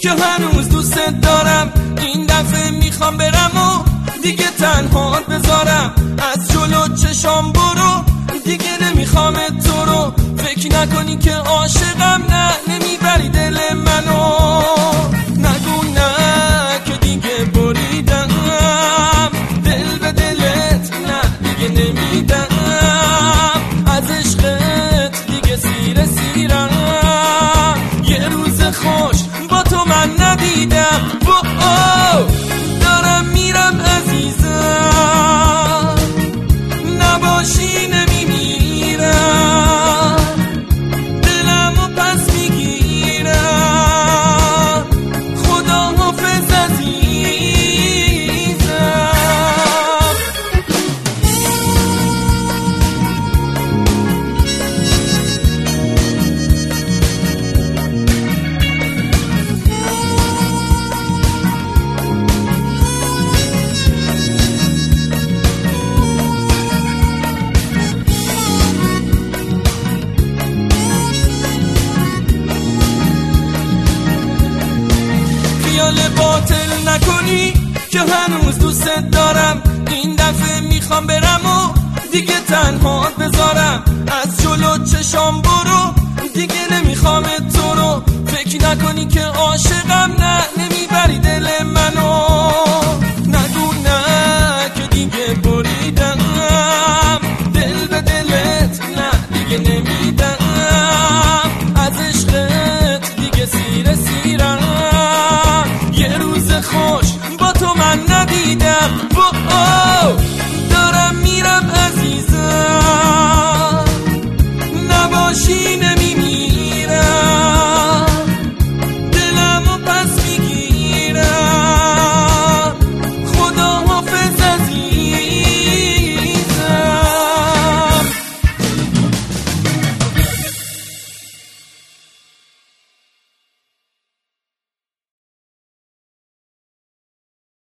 که هنوز دوست دارم. این دفعه میخوام برم و دیگه تنها بذارم. از جلو چشام برو، دیگه نمیخوام تو رو. فکر نکنی که عاشقم، نه نمیبری دل منو. نگو نه که دیگه بریدم دل به دلت، نه دیگه نمیدم. از عشقت دیگه سیرم، یه روز خوش با تو من ندیدم. دارم میرم عزیزم، نباشی نمیمیرم. دلمو پس میگیرم، خدا حافظ عزیزم. خیال باطل نکنی که هنوز دوست دارم. این دفعه میخوام برم و دیگه تنها بذارم. از جلو چشام برو، دیگه نمیخوام تو رو. فکر نکنی که عاشقم، نه نمیبری دل